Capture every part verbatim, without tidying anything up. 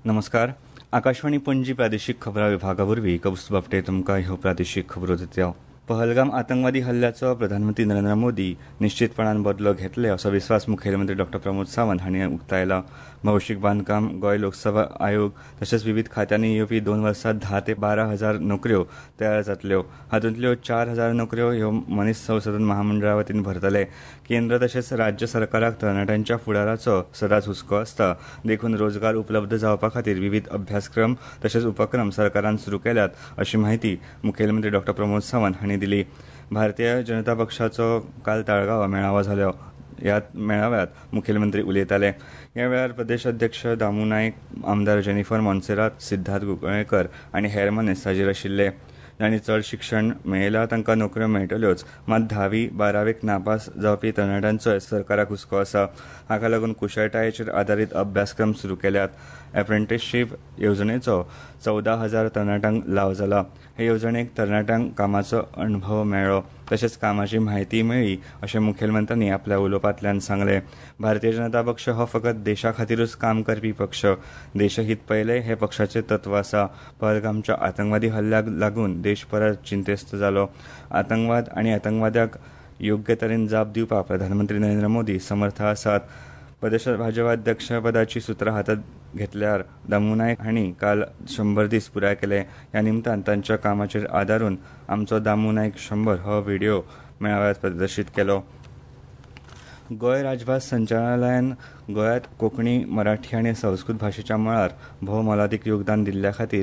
नमस्कार. आकाशवाणी पणजी प्रादेशीक खबरां विभागा वरवीं कौस्तुभ बापटे तुमकां ह्यो प्रादेशीक खबरो दितात. पहलगाम आतंकवादी हल्ल्याचो प्रधानमंत्री नरेंद्र मोदी निश्चितपणान बदलो घेतले असो विस्वास मुखेलमंत्री डॉ प्रमोद सावंत हांणी उक्तायला. भौशीक बांदकाम, गोंय लोकसेवा आयोग तशेंच विविध खात्यांनी येवपी दोन वर्सांत धा ते बारा हजार नोकऱ्यो तयार जातल्यो. हातूंतल्यो चार हजार नोकऱ्यो ह्यो मनीस संसाधन महामंडळा वतीन भरतले. केंद्र तशेंच राज्य सरकाराक तरणाट्यांच्या फुडाराचो सदांच हुस्को आसता. देखून रोजगार उपलब्ध जावपा खातीर विविध अभ्यासक्रम तशेंच उपक्रम सरकारान सुरू केल्यात अशी माहिती मुखेलमंत्री डॉ प्रमोद सावंत हांणी दिली. भारतीय जनता पक्षाचो काल ताळगांव मेळावो जालो. ह्या मेळाव्यांत मुखेलमंत्री उलयताले. ह्या वेळार प्रदेश अध्यक्ष दामू नायक, आमदार जेनिफर मोन्सेरात, सिद्धार्थ कुंकळयेकर आनी हेर मनीस हाजीर आशिल्ले. जांणी चड शिक्षण मेळयलां तांकां नोकऱ्यो मेळटल्योच, मात धावी बारावेक नापास जावपी तरणाट्यांचोय सरकाराक हुस्को आसा. हाका लागून कुशळटायेचेर आदारीत अभ्यासक्रम सुरू केल्यात. एप्रेंटिसशीप येवजणेचो चवदा हजार तरणाट्यांक लाव जाला. हे येवजणेक तरणाट्यांक कामाचो अणभव मेळ्ळो तशेंच कामाची म्हायती मेळ्ळी अशें मुखेलमंत्र्यांनी आपल्या उलोवपांतल्यान सांगलें. भारतीय जनता पक्ष हो फकत देशा खातीरूच काम करपी पक्ष. देशहीत पयले हे पक्षाचें तत्व आसा. पहलगामच्या आतंकवादी हल्ल्याक लागून देश परत चिंतेस्त जालो. आतंकवाद आनी आतंकवाद्याक योग्य तरेन जाप दिवपाक प्रधानमंत्री नरेंद्र मोदी समर्थ आसात. प्रदेश भाजपा अध्यक्ष पदाची सुत्रां हातांत घेतल्यार दामू नायक हांणी काल शंबर दीस पुराय केले. ह्या निमतान तांच्या कामाचेर आदारून आमचो दामू नायक शंबर हो व्हिडिओ मेळाव्यांत प्रदर्शीत केलो. गोंय राजभास संचालनालयान गोंयांत कोंकणी, मराठी आनी संस्कृत भाशेच्या मळार भोव मोलादीक योगदान दिल्ल्या खातीर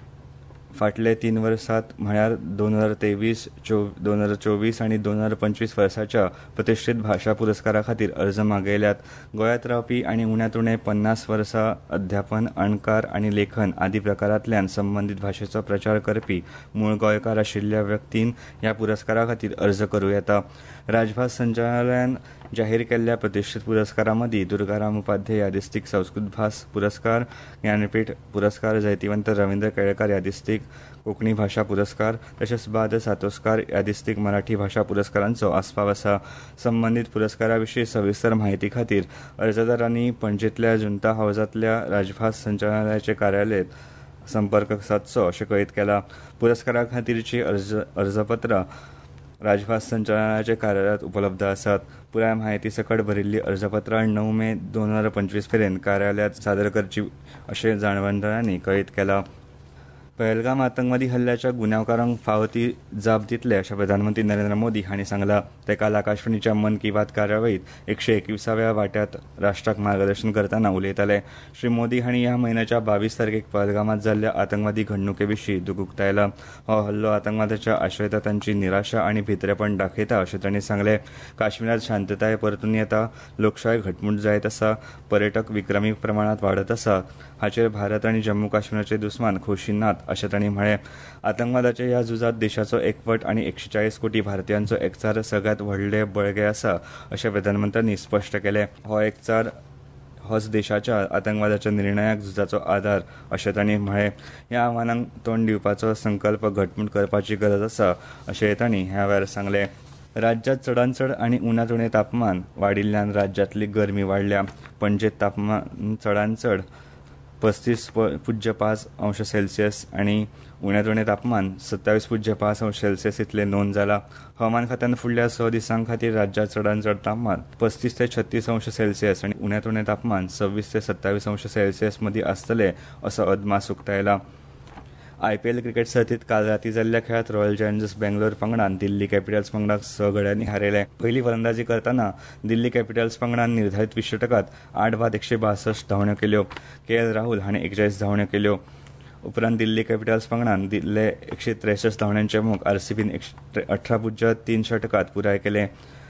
फाटले तीन वर्सांत म्हळ्यार दोन हजार तेवीस दोन हजार चोवीस आनी दोन हजार पंचवीस वर्साच्या प्रतिश्ठीत भाशा पुरस्कारा खातीर अर्ज मागयल्यात. गोंयांत रावपी आनी उण्यांत उणें पन्नास वर्सां अध्यापन, अणकार आनी लेखन आदी प्रकारांतल्यान संबंदीत भाशेचो प्रचार करपी मूळ गोंयकार आशिल्ल्या व्यक्तीन ह्या पुरस्कारा खातीर अर्ज करूं येता. राजभास संचालनालयान जाहीर केल्ल्या प्रतिश्ठीत पुरस्कारां मदीं दुर्गाराम उपाध्याय यादिस्तीक संस्कृत भास पुरस्कार, ज्ञानपीठ पुरस्कार, जयतीवंत रवींद्र केळकार यादिस्तीक कोंकणी भाशा पुरस्कार तशेंच बाद सातोस्कार यादिस्तीक मराठी भाशा पुरस्कारांचो आस्पाव आसा. संबंदीत पुरस्कारा विशीं सविस्तर म्हायती खातीर अर्जदारांनी पणजेंतल्या जुंता हावजांतल्या राजभास संचालनालयाचे कार्यालयात संपर्क सादचो अशें कळीत केलां. पुरस्कारा खातीरची अर्ज अर्जपत्रां राजभास संचालनालयाचे कार्यालयात उपलब्ध आसात. पुराय म्हायती सकट भरिल्ली अर्जपत्रां णव मे दोन हजार पंचवीस मेरेन कार्यालयात सादर करची अशें जाणवणदारांनी कळीत केलां. पहलगाम आतंकवादी हल्ल्याच्या गुन्यांवकारांक फावो ती जाप दितले अशें प्रधानमंत्री नरेंद्र मोदी हांणी सांगलां. ते काल आकाशवाणीच्या मन की बात कार्यावळींत एकशे एकविसाव्या वाट्यात राष्ट्राक मार्गदर्शन करतना उलयताले. श्री मोदी हांणी ह्या म्हयन्याच्या बावीस तारखेक पहलगामांत जाल्ल्या आतंकवादी घडणुके विशीं दुख उक्तायलां. हो हल्लो आतंकवादाच्या आश्रयतांची निराशा आनी भित्रेपण दाखयता अशें तांणी सांगलें. काश्मीरांत शांतताय परतून येता, लोकशाय घटमूट जायत आसा, पर्यटक विक्रमी प्रमाणांत वाडत आसा, हाचेर भारत आनी जम्मू काश्मीराचे दुस्मान खोशी नात अशें तांणी म्हळें. आतंकवादाच्या ह्या झुजांत देशाचो एकवट आनी एकशे चाळीस कोटी भारतीयांचो एकचार सगळ्यांत व्हडले बळगे आसा अशें प्रधानमंत्र्यांनी स्पश्ट केलें. हो एकचार होच देशाच्या आतंकवादाच्या निर्णायक झुजाचो आधार अशें तांणी म्हळें. ह्या आव्हानांक तोंड दिवपाचो संकल्प घटमूट करपाची गरज आसा अशें तांणी ह्या वेळार सांगलें. राज्यांत चडांत चड आनी उण्यांत उणें तापमान वाडिल्ल्यान राज्यांतली गरमी वाडल्या. पणजेंत तापमान चडांत चड पस्तीस पुज्य पांच अंश सेल्सियस आनी उण्यांत उणें तापमान सत्तावीस पुज्य पांच अंश सेल्सियस इतलें नोंद जालां. हवामान खात्यान फुडल्या स दिसां खातीर राज्यांत चडांत चड तापमान पस्तीस ते छत्तीस अंश सेल्सियस आनी उण्यांत उणें तापमान सव्वीस ते सत्तावीस अंश सेल्सियस मदीं आसतलें असो अदमास उक्तायला. आयपीएल क्रिकेट सर्तींत काल रातीं जाल्ल्या खेळांत रॉयल चॅलेंजर्स बेंगलोर पंगडान दिल्ली कॅपिटल्स पंगडाक स गड्यांनी हारयलें. पयली फलंदाजी करतना दिल्ली कॅपिटल्स पंगडान निर्धारीत वीस षटकांत आठ बाद एकशे बासश्ट धांवड्यो केल्यो. के एल राहुल हाणें एकेचाळीस धांवड्यो केल्यो. उपरांत दिल्ली कॅपिटल्स पंगडान दिल्ले एकशे त्रेसश्ट धांवड्यांचे मोग आरसीबीन अठरा पुज्य तीन षटकांत पुराय केलें.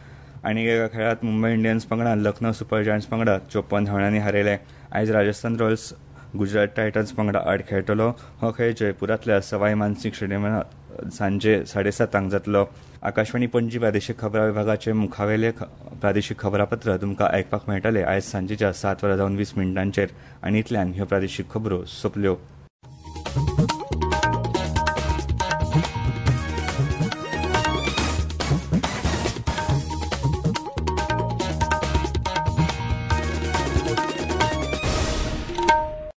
आनी एका खेळांत मुंबय इंडियन्स पंगडान लखनौ सुपर जायंट्स पंगडाक चोपन्न धांवड्यांनी हारयलें. आयज राजस्थान रॉयल्स गुजरात टायटन्स पंगडा आड खेळटलो. हो खेळ जयपुरांतल्या सवाय मानसिंग स्टेडियमांत सांजे साडेसातांक जातलो. आकाशवाणी पणजी प्रादेशीक खबरां विभागाचे मुखावेले प्रादेशीक खबरापत्र तुमकां आयकपाक मेळटले आयज सांजेच्या सात वरां जावन वीस मिनटांचेर. आनी इतल्यान ह्यो प्रादेशीक खबरो सोंपल्यो.